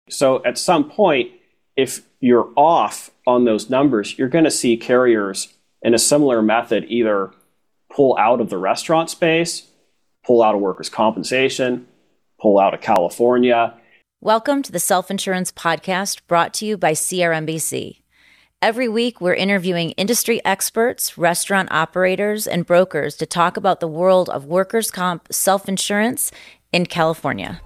So at some point, if you're off on those numbers, you're going to see carriers in a similar method either pull out of the restaurant space, pull out of workers' compensation, pull out of California. Welcome to the Self-Insurance Podcast, brought to you by CRMBC. Every week, we're interviewing industry experts, restaurant operators, and brokers to talk about the world of workers' comp self-insurance in California.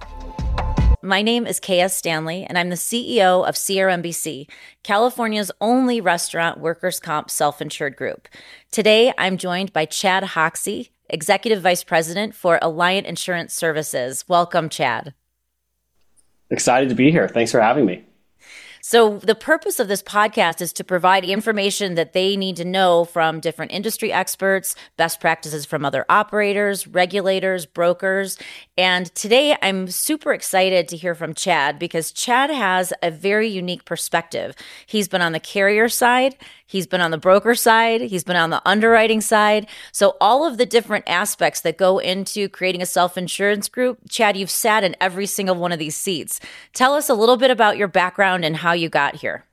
My name is KS Stanley, and I'm the CEO of CRMBC, California's only restaurant workers' comp self-insured group. Today, I'm joined by Chad Hoxie, Executive Vice President for Alliant Insurance Services. Welcome, Chad. Excited to be here. Thanks for having me. So the purpose of this podcast is to provide information that they need to know from different industry experts, best practices from other operators, regulators, brokers. And today I'm super excited to hear from Chad because Chad has a very unique perspective. He's been on the carrier side, he's been on the broker side, he's been on the underwriting side. So all of the different aspects that go into creating a self-insurance group, Chad, you've sat in every single one of these seats. Tell us a little bit about your background and how you got here.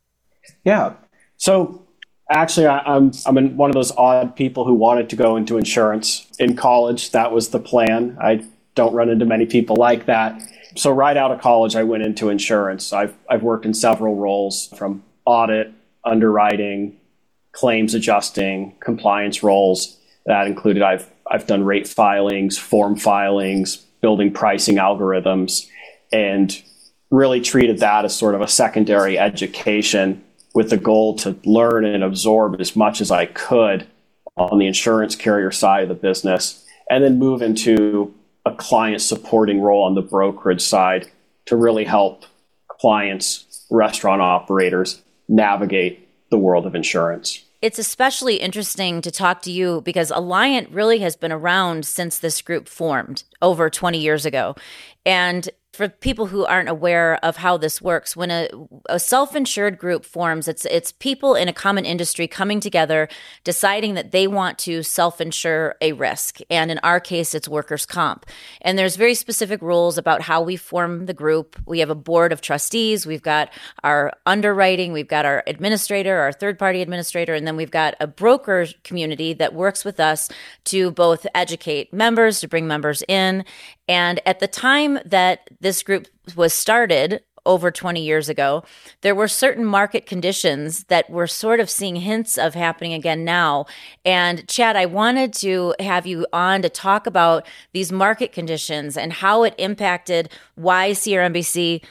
Yeah. So actually, I'm one of those odd people who wanted to go into insurance in college. That was the plan. I don't run into many people like that. So right out of college, I went into insurance. I've worked in several roles, from audit, underwriting, claims adjusting, compliance roles. That included I've done rate filings, form filings, building pricing algorithms, and really treated that as sort of a secondary education with the goal to learn and absorb as much as I could on the insurance carrier side of the business, and then move into a client supporting role on the brokerage side to really help clients, restaurant operators navigate the world of insurance. It's especially interesting to talk to you because Alliant really has been around since this group formed over 20 years ago. And for people who aren't aware of how this works, when a self-insured group forms, it's people in a common industry coming together, deciding that they want to self-insure a risk. And in our case, it's workers' comp. And there's very specific rules about how we form the group. We have a board of trustees. We've got our underwriting. We've got our administrator, our third-party administrator. And then we've got a broker community that works with us to both educate members, to bring members in. And at the time that this group was started over 20 years ago, there were certain market conditions that we're sort of seeing hints of happening again now. And Chad, I wanted to have you on to talk about these market conditions and how it impacted why CRMBC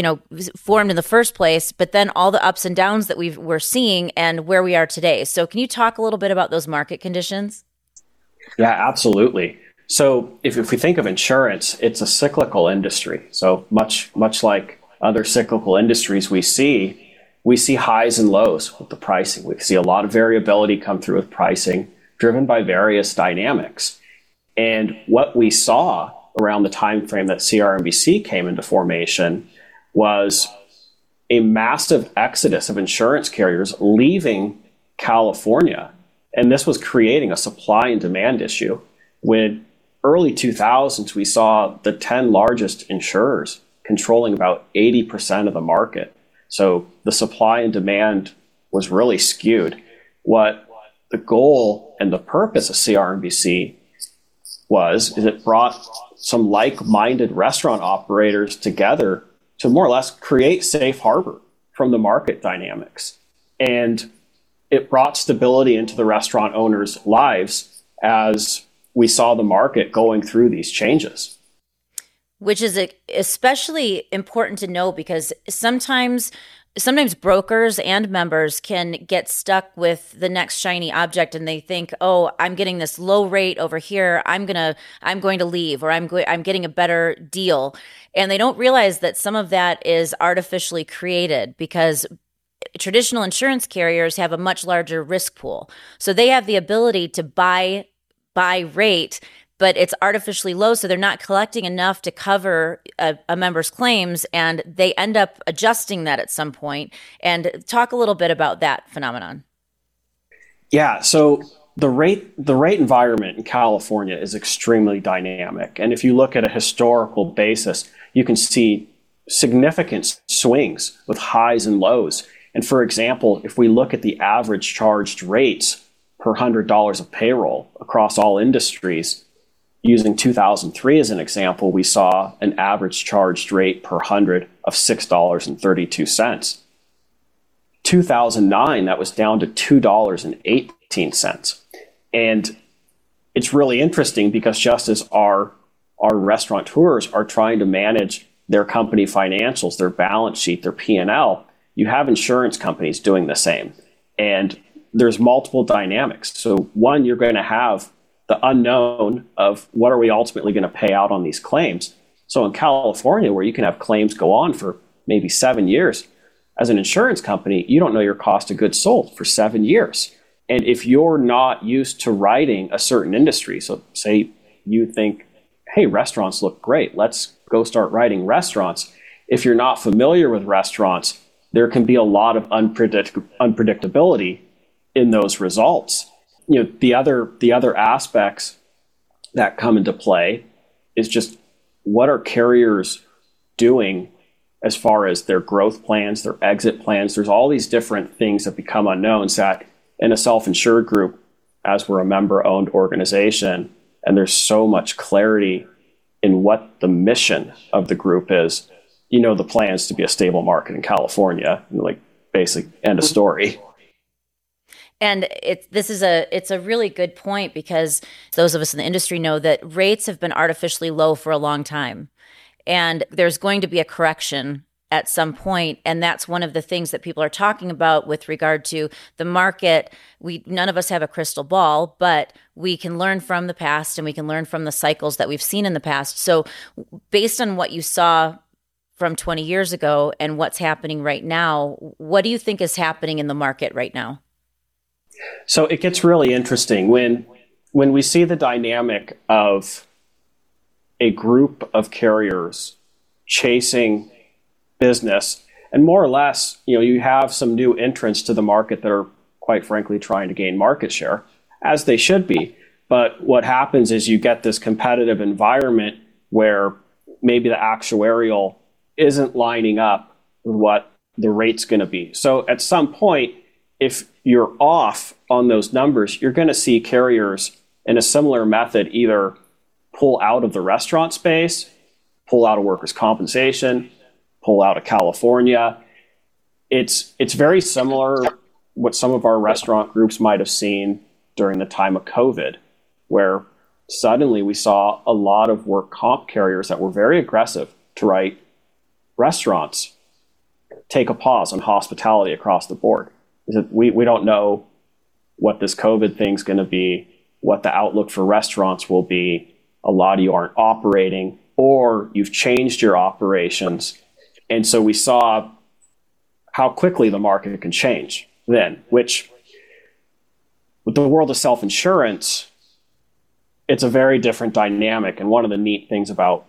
formed in the first place, but then all the ups and downs that we're seeing and where we are today. So can you talk a little bit about those market conditions? Yeah, absolutely. So if we think of insurance, it's a cyclical industry. So much like other cyclical industries we see highs and lows with the pricing. We see a lot of variability come through with pricing driven by various dynamics. And what we saw around the time frame that CRMBC came into formation was a massive exodus of insurance carriers leaving California. And this was creating a supply and demand issue. When early 2000s, we saw the 10 largest insurers controlling about 80% of the market. So the supply and demand was really skewed. What the goal and the purpose of CRMBC is it brought some like-minded restaurant operators together to more or less create safe harbor from the market dynamics. And it brought stability into the restaurant owners' lives as we saw the market going through these changes. Which is especially important to know because sometimes brokers and members can get stuck with the next shiny object and they think, oh, I'm getting this low rate over here. I'm going to leave, or I'm getting a better deal. And they don't realize that some of that is artificially created because traditional insurance carriers have a much larger risk pool. So they have the ability to buy rate, but it's artificially low, so they're not collecting enough to cover a member's claims, and they end up adjusting that at some point. And talk a little bit about that phenomenon. Yeah, so the rate environment in California is extremely dynamic. And if you look at a historical basis, you can see significant swings with highs and lows. And for example, if we look at the average charged rates per $100 of payroll across all industries, using 2003 as an example, we saw an average charged rate per 100 of $6.32. 2009, that was down to $2.18. And it's really interesting because just as our restaurateurs are trying to manage their company financials, their balance sheet, their P&L, you have insurance companies doing the same. And there's multiple dynamics. So one, you're going to have the unknown of what are we ultimately going to pay out on these claims. So in California, where you can have claims go on for maybe 7 years, as an insurance company, you don't know your cost of goods sold for 7 years. And if you're not used to writing a certain industry, so say you think, hey, restaurants look great, let's go start writing restaurants. If you're not familiar with restaurants, there can be a lot of unpredictability in those results. You know, the other aspects that come into play is just what are carriers doing as far as their growth plans, their exit plans. There's all these different things that become unknowns that in a self-insured group, as we're a member-owned organization, and there's so much clarity in what the mission of the group is. You know, the plan is to be a stable market in California, like basic end of story. And it's a really good point, because those of us in the industry know that rates have been artificially low for a long time. And there's going to be a correction at some point. And that's one of the things that people are talking about with regard to the market. None of us have a crystal ball, but we can learn from the past and we can learn from the cycles that we've seen in the past. So based on what you saw from 20 years ago and what's happening right now, what do you think is happening in the market right now? So it gets really interesting when we see the dynamic of a group of carriers chasing business, and more or less, you know, you have some new entrants to the market that are quite frankly trying to gain market share, as they should be. But what happens is you get this competitive environment where maybe the actuarial isn't lining up with what the rate's going to be. So at some point, if you're off on those numbers, you're going to see carriers in a similar method either pull out of the restaurant space, pull out of workers' compensation, pull out of California. It's very similar what some of our restaurant groups might have seen during the time of COVID, where suddenly we saw a lot of work comp carriers that were very aggressive to write restaurants take a pause on hospitality across the board. We don't know what this COVID thing's going to be, what the outlook for restaurants will be. A lot of you aren't operating, or you've changed your operations. And so we saw how quickly the market can change then, which with the world of self-insurance, it's a very different dynamic. And one of the neat things about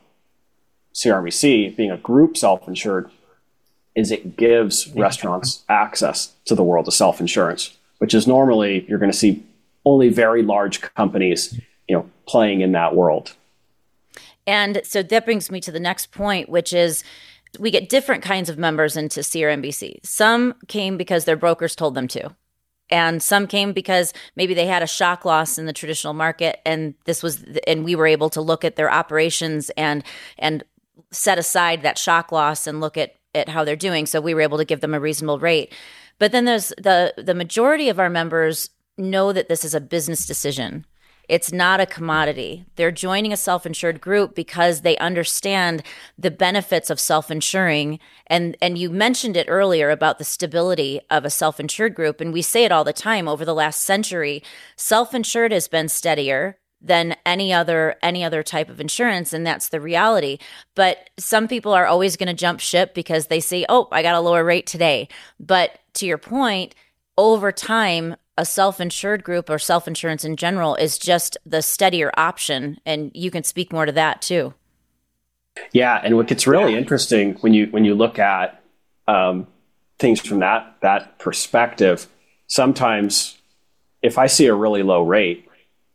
CRMEC being a group self-insured is it gives restaurants access to the world of self-insurance, which is normally you're going to see only very large companies, you know, playing in that world. And so that brings me to the next point, which is we get different kinds of members into CRMBC. Some came because their brokers told them to. And some came because maybe they had a shock loss in the traditional market, and we were able to look at their operations and set aside that shock loss and look at how they're doing. So we were able to give them a reasonable rate. But then there's the majority of our members know that this is a business decision. It's not a commodity. They're joining a self-insured group because they understand the benefits of self-insuring. And you mentioned it earlier about the stability of a self-insured group. And we say it all the time. Over the last century, self-insured has been steadier than any other type of insurance, and that's the reality. But some people are always going to jump ship because they say, oh, I got a lower rate today. But to your point, over time, a self-insured group or self-insurance in general is just the steadier option. And you can speak more to that too. Yeah. And what gets really interesting when you look at things from that perspective, sometimes if I see a really low rate,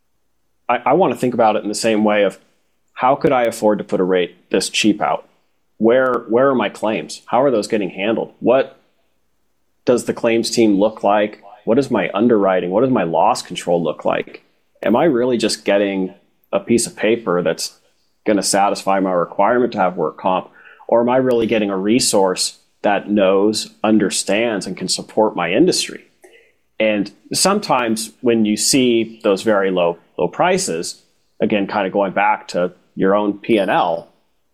I want to think about it in the same way of how could I afford to put a rate this cheap out? where are my claims? How are those getting handled? What does the claims team look like? What is my underwriting? What does my loss control look like? Am I really just getting a piece of paper that's going to satisfy my requirement to have work comp? Or am I really getting a resource that knows, understands, and can support my industry? And sometimes when you see those very low prices, again, kind of going back to your own P&L,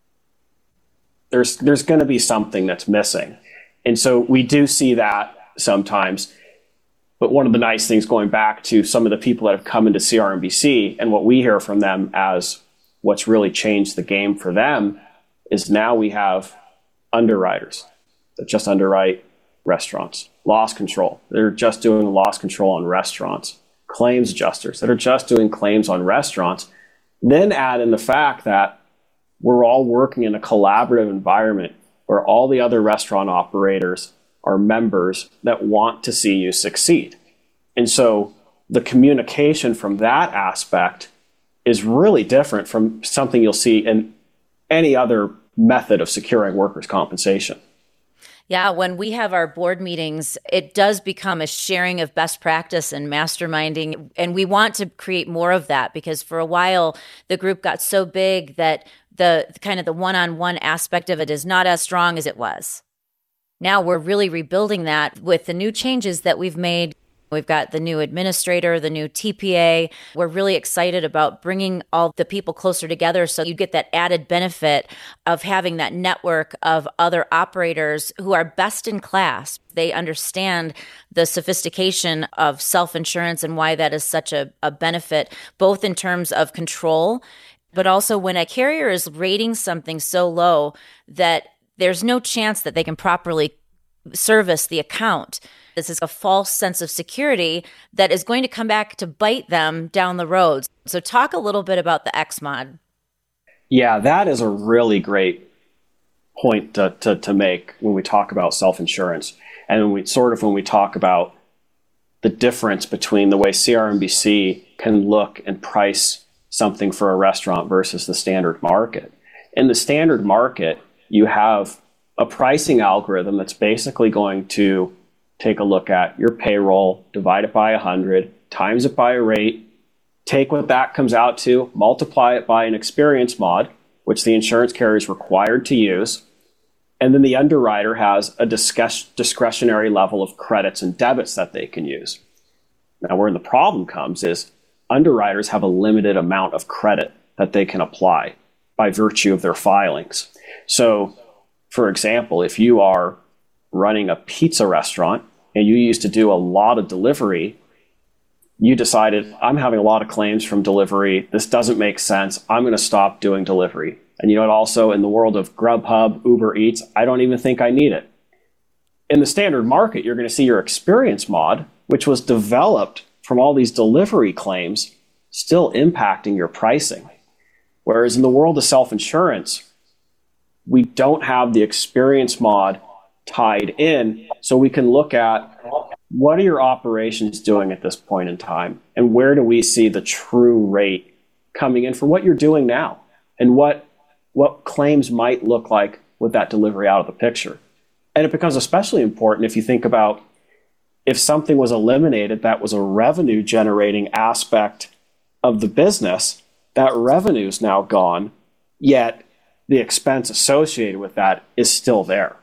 there's going to be something that's missing. And so we do see that sometimes. But one of the nice things, going back to some of the people that have come into CRMBC and what we hear from them as what's really changed the game for them, is now we have underwriters that just underwrite restaurants, loss control. They're just doing loss control on restaurants, claims adjusters that are just doing claims on restaurants. Then add in the fact that we're all working in a collaborative environment where all the other restaurant operators are members that want to see you succeed. And so the communication from that aspect is really different from something you'll see in any other method of securing workers' compensation. Yeah, when we have our board meetings, it does become a sharing of best practice and masterminding. And we want to create more of that, because for a while, the group got so big that the kind of the one-on-one aspect of it is not as strong as it was. Now we're really rebuilding that with the new changes that we've made. We've got the new administrator, the new TPA. We're really excited about bringing all the people closer together, so you get that added benefit of having that network of other operators who are best in class. They understand the sophistication of self-insurance and why that is such a benefit, both in terms of control, but also when a carrier is rating something so low that there's no chance that they can properly service the account. This is a false sense of security that is going to come back to bite them down the road. So talk a little bit about the XMOD. Yeah, that is a really great point to make when we talk about self-insurance. And when we talk about the difference between the way CRMBC can look and price something for a restaurant versus the standard market. In the standard market, you have a pricing algorithm that's basically going to take a look at your payroll, divide it by 100, times it by a rate, take what that comes out to, multiply it by an experience mod, which the insurance carrier is required to use, and then the underwriter has a discretionary level of credits and debits that they can use. Now, where the problem comes is underwriters have a limited amount of credit that they can apply by virtue of their filings. So, for example, if you are running a pizza restaurant and you used to do a lot of delivery, you decided, I'm having a lot of claims from delivery. This doesn't make sense. I'm going to stop doing delivery. And you know what? Also, in the world of Grubhub, Uber Eats, I don't even think I need it. In the standard market, you're going to see your experience mod, which was developed from all these delivery claims, still impacting your pricing. Whereas in the world of self-insurance, we don't have the experience mod tied in, so we can look at what are your operations doing at this point in time, and where do we see the true rate coming in for what you're doing now, and what claims might look like with that delivery out of the picture. And it becomes especially important if you think about if something was eliminated that was a revenue generating aspect of the business, that revenue is now gone, yet the expense associated with that is still there.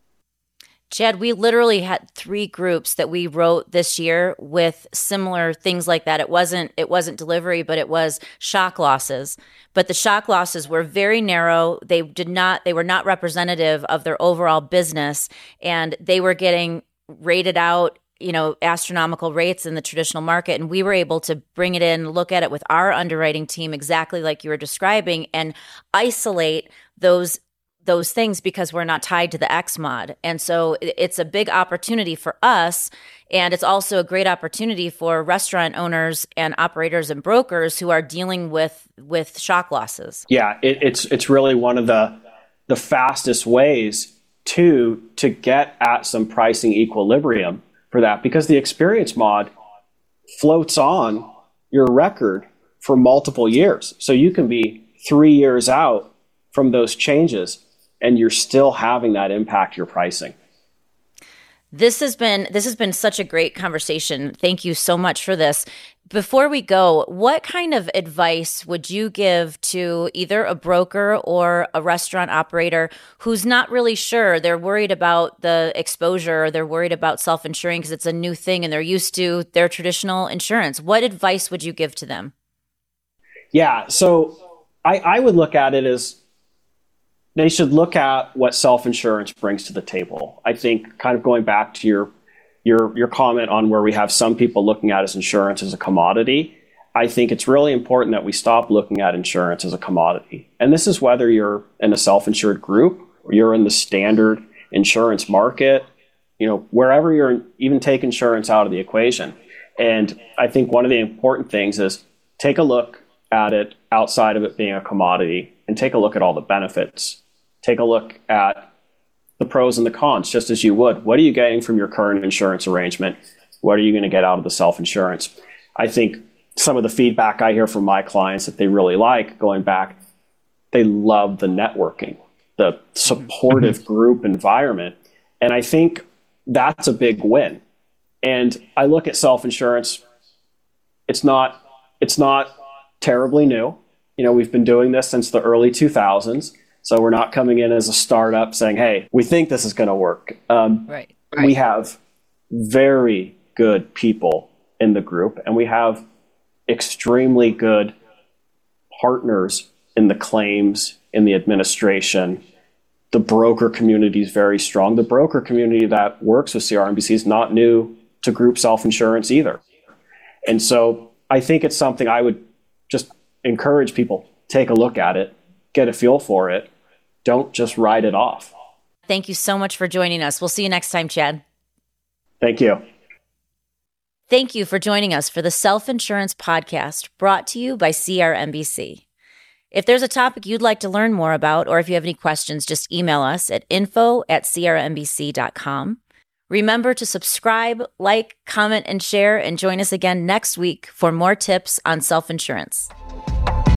Chad, we literally had 3 groups that we wrote this year with similar things like that. It wasn't delivery, but it was shock losses. But the shock losses were very narrow. They were not representative of their overall business, and they were getting rated out, astronomical rates in the traditional market. And we were able to bring it in, look at it with our underwriting team exactly like you were describing, and isolate those things because we're not tied to the XMOD. And so it's a big opportunity for us. And it's also a great opportunity for restaurant owners and operators and brokers who are dealing with shock losses. Yeah, it's really one of the fastest ways to get at some pricing equilibrium for that, because the experience mod floats on your record for multiple years. So you can be 3 years out from those changes and you're still having that impact your pricing. This has been such a great conversation. Thank you so much for this. Before we go, what kind of advice would you give to either a broker or a restaurant operator who's not really sure? They're worried about the exposure, or they're worried about self-insuring because it's a new thing and they're used to their traditional insurance. What advice would you give to them? Yeah, so I would look at it as they should look at what self-insurance brings to the table. I think kind of going back to your comment on where we have some people looking at as insurance as a commodity, I think it's really important that we stop looking at insurance as a commodity. And this is whether you're in a self-insured group or you're in the standard insurance market, wherever you're, even take insurance out of the equation. And I think one of the important things is take a look at it outside of it being a commodity and take a look at all the benefits. Take a look at the pros and the cons, just as you would. What are you getting from your current insurance arrangement? What are you going to get out of the self-insurance? I think some of the feedback I hear from my clients that they really like, going back, they love the networking, the supportive group environment. And I think that's a big win. And I look at self-insurance, it's not terribly new. We've been doing this since the early 2000s. So we're not coming in as a startup saying, hey, we think this is going to work. Right. We have very good people in the group, and we have extremely good partners in the claims, in the administration. The broker community is very strong. The broker community that works with CRMBC is not new to group self-insurance either. And so I think it's something I would just encourage people, take a look at it, get a feel for it. Don't just write it off. Thank you so much for joining us. We'll see you next time, Chad. Thank you. Thank you for joining us for the Self-Insurance Podcast, brought to you by CRMBC. If there's a topic you'd like to learn more about, or if you have any questions, just email us at info@crmbc.com. Remember to subscribe, like, comment, and share, and join us again next week for more tips on self-insurance.